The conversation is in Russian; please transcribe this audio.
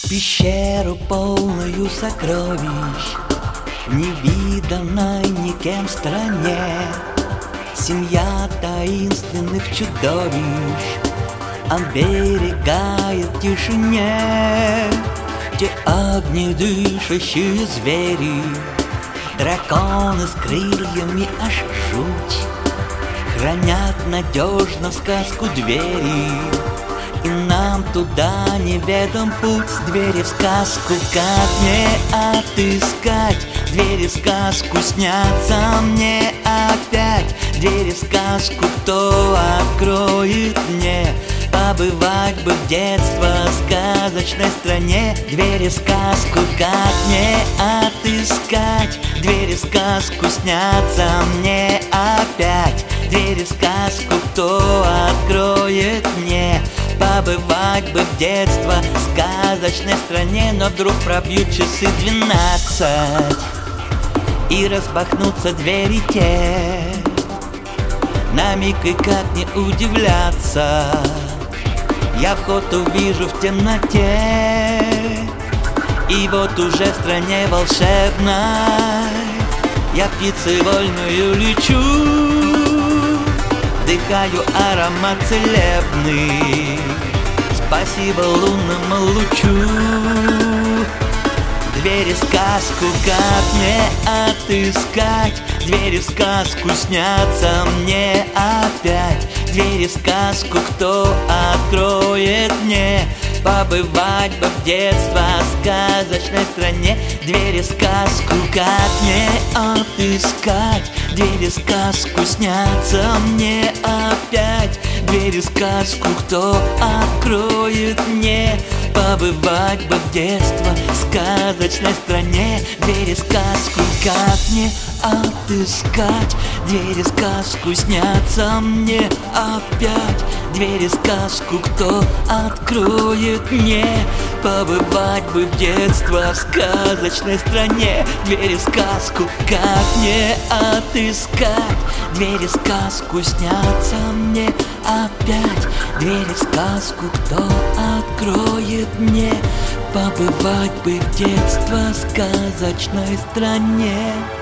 Пещеру, полную сокровищ, в невиданной никем стране. Семья таинственных чудовищ оберегает в тишине, где огнедышащие звери, драконы с крыльями аж жуть, хранят надежно сказку двери. И нам туда неведом путь. Двери в сказку как мне отыскать? Двери в сказку снятся мне опять. Двери в сказку кто откроет мне? Побывать бы в детство в сказочной стране. Двери в сказку как мне отыскать? Двери в сказку снятся мне опять. Двери в сказку кто откроет мне? Побывать бы в детство в сказочной стране. Но вдруг пробьют часы 12 и распахнутся двери те. На миг и как не удивляться, я вход увижу в темноте. И вот уже в стране волшебной я птицей вольную лечу, вдыхаю аромат целебный, спасибо лунному лучу. Двери в сказку как мне отыскать? Двери в сказку снятся мне опять. Двери в сказку кто откроет мне? Побывать бы в детство в сказочной стране. Двери в сказку как мне отыскать? Двери в сказку снятся мне опять. Двери в сказку кто откроет мне? Побывать бы в детство в сказочной стране. Двери в сказку как мне отыскать? Двери в сказку снятся мне опять. Двери в сказку кто откроет мне? Побывать бы в детство в сказочной стране. Двери в сказку как мне отыскать? Двери в сказку снятся мне опять. Двери в сказку кто откроет мне? Побывать бы в детство в сказочной стране.